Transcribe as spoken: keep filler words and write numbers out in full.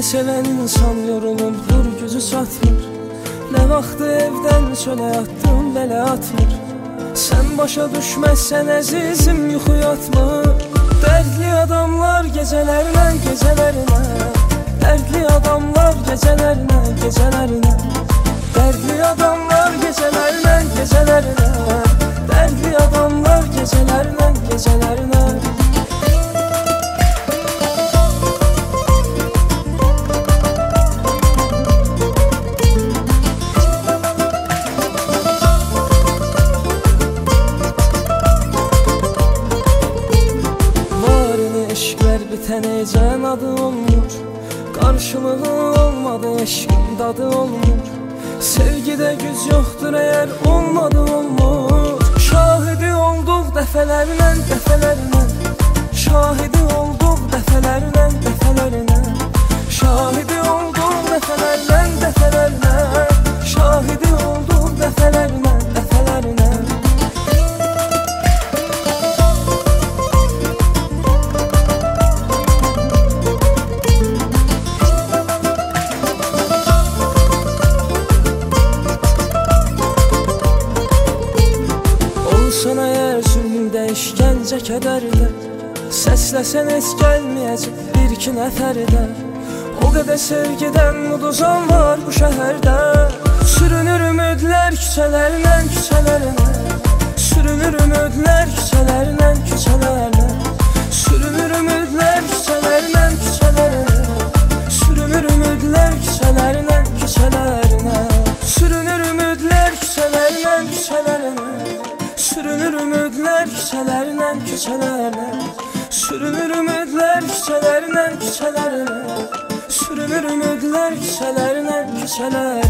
seven insan yorulubdur, gücü çatmır. Nə vaxt evdən çölə atdım, belə atmır. Sən başa düşməzsən əzizim, yuxu yatmır. Dərdli adamlar gecələrinə, gecələrinə. Dərdli adamlar gecələrinə, gecələrinə. Dərdli adamlar gecələrinə, gecələrinə. Dərdli adamlar gecələrinə, gecələrinə. Bitənəcən adı olmur, qarşılığı olmadı, eşqin dadı olmur. Sevgidə güc yoxdur əgər olmadı olmur. Şahidi olduq dəfələrlə, dəfələrlə. Şahidi olduq dəfələrlə, dəfələrlə. Şahidi olduq dəfələrlə, dəfələrlə. Şahidi olduq dəfələrlə, dəfələrlə. Olsan əgər zülmdə işgəncə kədərdə, səsləsən heç gəlməyəcək bir iki nəfərdən. O qədər sevgidən uduzan var bu şəhərdə. Sürünür ümidlər küçələrlə, küçələrlə. Sürünür ümidlər küçələrlə, küçələrlə. Sürünür ümidlər küçələrlə, küçələrlə. Sürünür ümidlər küçələrlə, küçələrlə. Sürünür ümidlər küçələrlə, küçələrlə. Sürünür ümidlər küçələrlə, küçələrlə. Sürünür ümidlər küçələrlə, küçələrlə. Sürünür ümidlər küçələrlə, küçələrlə.